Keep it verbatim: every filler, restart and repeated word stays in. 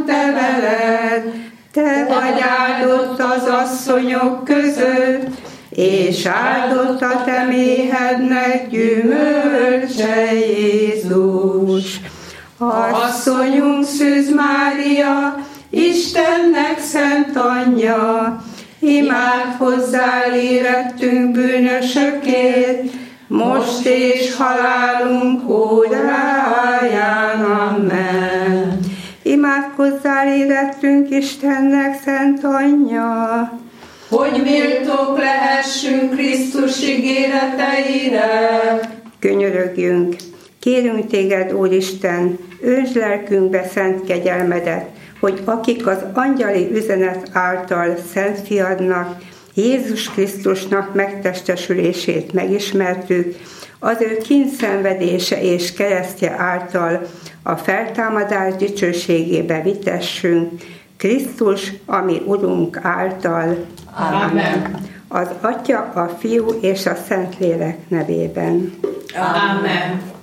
te veled, te vagy áldott az asszonyok között, és áldott a te méhednek gyümölcse, Jézus. Asszonyunk Szűz Mária, Istennek szent anyja, imád hozzá érettünk bűnösökért, most és halálunk óráján. Amen. Imádkozzál érettünk Istennek szent anyja, hogy méltók lehessünk Krisztus ígéreteire. Könyörögjünk! Kérünk téged, Úristen, ősd lelkünkbe szent kegyelmedet, hogy akik az angyali üzenet által Szent Fiadnak, Jézus Krisztusnak megtestesülését megismertük, az ő kínszenvedése és keresztje által a feltámadás dicsőségébe vitessünk, Krisztus, ami Urunk által. Amen. Amen. Az Atya, a Fiú és a Szentlélek nevében. Amen.